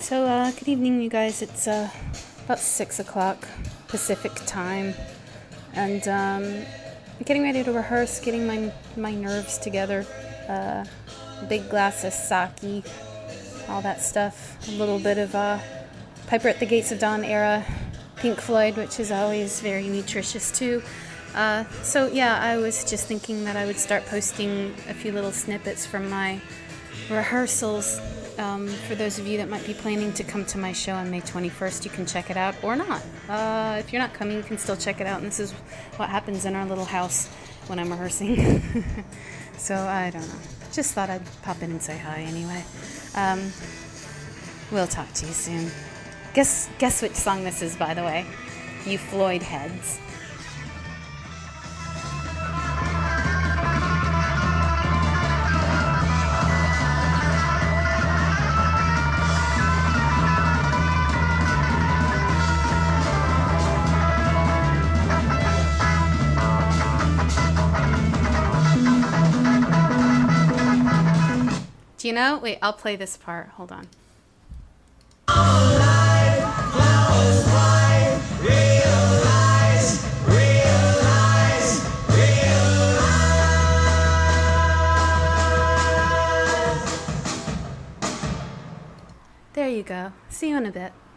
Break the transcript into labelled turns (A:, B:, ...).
A: Good evening, you guys. It's about 6 o'clock Pacific time, and getting ready to rehearse, getting my nerves together. Big glass of sake, all that stuff. A little bit of Piper at the Gates of Dawn era Pink Floyd, which is always very nutritious too. I was just thinking that I would start posting a few little snippets from my rehearsals. For those of you that might be planning to come to my show on May 21st, you can check it out or not. If you're not coming, you can still check it out, and this is what happens in our little house when I'm rehearsing. So, I don't know. Just thought I'd pop in and say hi anyway. We'll talk to you soon. Guess which song this is, by the way. You Floyd heads. Do you know? Wait, I'll play this part. Hold on. There you go. See you in a bit.